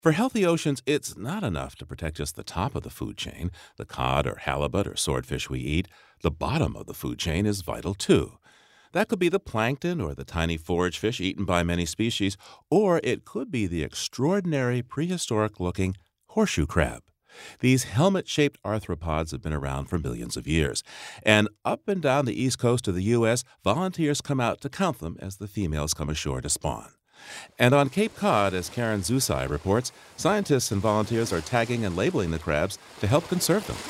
For healthy oceans, it's not enough to protect just the top of the food chain, the cod or halibut or swordfish we eat. The bottom of the food chain is vital too. That could be the plankton or the tiny forage fish eaten by many species, or it could be the extraordinary prehistoric looking horseshoe crab. These helmet-shaped arthropods have been around for millions of years. And up and down the east coast of the U.S., volunteers come out to count them as the females come ashore to spawn. And on Cape Cod, as Karen Zusai reports, scientists and volunteers are tagging and labeling the crabs to help conserve them.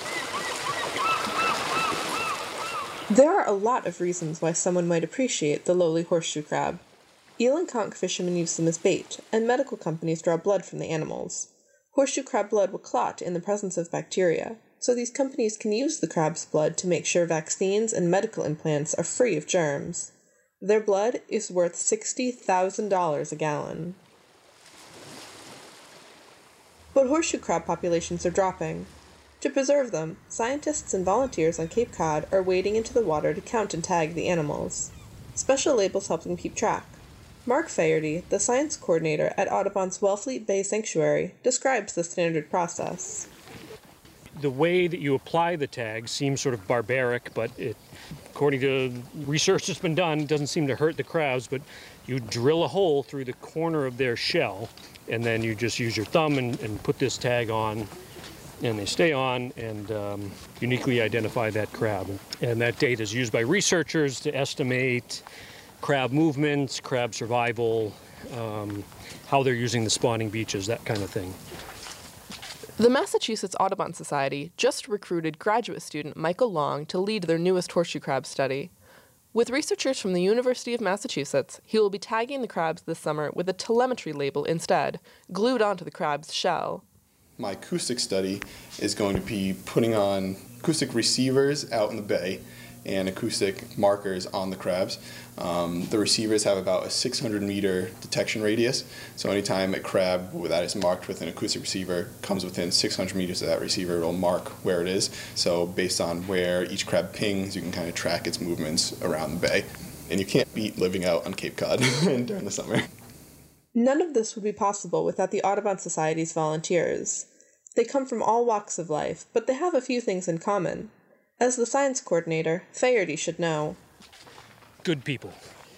There are a lot of reasons why someone might appreciate the lowly horseshoe crab. Eel and conch fishermen use them as bait, and medical companies draw blood from the animals. Horseshoe crab blood will clot in the presence of bacteria, so these companies can use the crab's blood to make sure vaccines and medical implants are free of germs. Their blood is worth $60,000 a gallon. But horseshoe crab populations are dropping. To preserve them, scientists and volunteers on Cape Cod are wading into the water to count and tag the animals. Special labels help them keep track. Mark Faherty, the science coordinator at Audubon's Wellfleet Bay Sanctuary, describes the standard process. The way that you apply the tag seems sort of barbaric, but according to research that's been done, it doesn't seem to hurt the crabs, but you drill a hole through the corner of their shell, and then you just use your thumb and put this tag on, and they stay on and uniquely identify that crab. And that data is used by researchers to estimate crab movements, crab survival, how they're using the spawning beaches, that kind of thing. The Massachusetts Audubon Society just recruited graduate student Michael Long to lead their newest horseshoe crab study. With researchers from the University of Massachusetts, he will be tagging the crabs this summer with a telemetry label instead, glued onto the crab's shell. My acoustic study is going to be putting on acoustic receivers out in the bay and acoustic markers on the crabs. The receivers have about a 600-meter detection radius, so anytime a crab that is marked with an acoustic receiver comes within 600 meters of that receiver, it will mark where it is. So based on where each crab pings, you can kind of track its movements around the bay. And you can't beat living out on Cape Cod during the summer. None of this would be possible without the Audubon Society's volunteers. They come from all walks of life, but they have a few things in common. As the science coordinator, Faherty should know. Good people.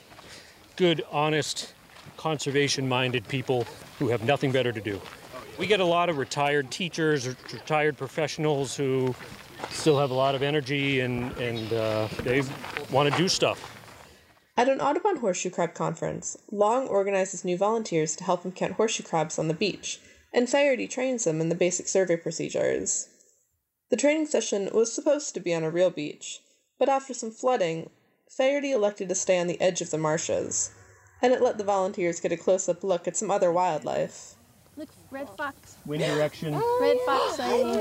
Good, honest, conservation-minded people who have nothing better to do. We get a lot of retired teachers or retired professionals who still have a lot of energy and they want to do stuff. At an Audubon horseshoe crab conference, Long organizes new volunteers to help him count horseshoe crabs on the beach, and Faherty trains them in the basic survey procedures. The training session was supposed to be on a real beach, but after some flooding, Faherty elected to stay on the edge of the marshes, and it let the volunteers get a close-up look at some other wildlife. Look, red fox. Wind direction. Red fox sighting.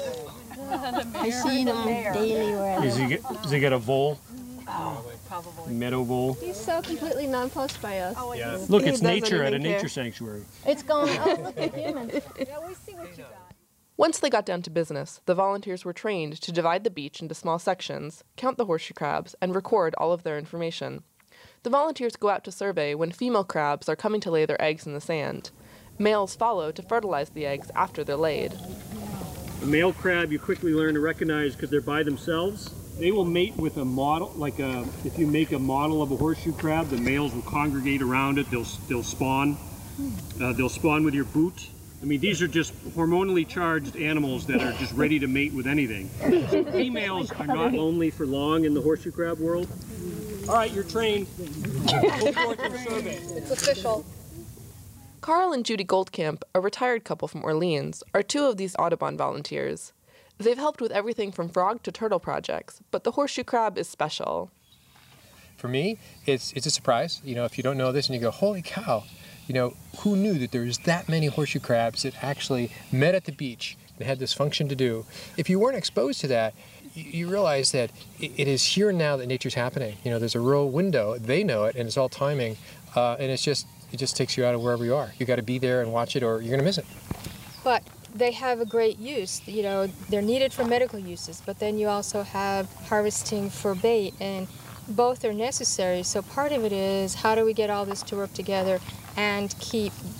I see them daily where I live. Does he get a vole? Oh, probably. Meadow vole? He's so completely nonplussed by us. Oh, yeah. Look, it's nature at a nature sanctuary. It's going, oh, look at humans. Yeah, we see what you got. Once they got down to business, the volunteers were trained to divide the beach into small sections, count the horseshoe crabs, and record all of their information. The volunteers go out to survey when female crabs are coming to lay their eggs in the sand. Males follow to fertilize the eggs after they're laid. A male crab you quickly learn to recognize because they're by themselves. They will mate with a model, if you make a model of a horseshoe crab, the males will congregate around it, they'll spawn. They'll spawn with your boot. I mean, these are just hormonally charged animals that are just ready to mate with anything. So females are not lonely for long in the horseshoe crab world. All right, you're trained. Go forth and survey. It's official. Carl and Judy Goldcamp, a retired couple from Orleans, are two of these Audubon volunteers. They've helped with everything from frog to turtle projects, but the horseshoe crab is special. For me, it's a surprise. You know, if you don't know this and you go, holy cow, you know, who knew that there was that many horseshoe crabs that actually met at the beach and had this function to do? If you weren't exposed to that, you realize that it is here and now that nature's happening. You know, there's a real window. They know it, and it's all timing. And it just takes you out of wherever you are. You got to be there and watch it, or you're going to miss it. But they have a great use. You know, they're needed for medical uses, but then you also have harvesting for bait, and both are necessary. So part of it is, how do we get all this to work together and keep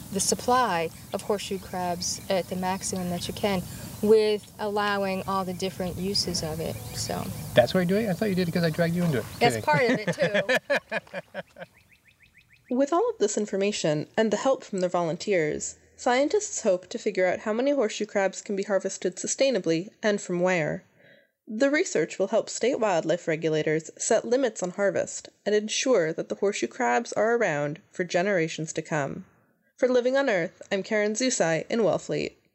the supply of horseshoe crabs at the maximum that you can, with allowing all the different uses of it. So that's why you're doing it? I thought you did it because I dragged you into it. That's part of it too. With all of this information and the help from their volunteers, scientists hope to figure out how many horseshoe crabs can be harvested sustainably and from where. The research will help state wildlife regulators set limits on harvest and ensure that the horseshoe crabs are around for generations to come. For Living on Earth, I'm Karen Zusai in Wellfleet.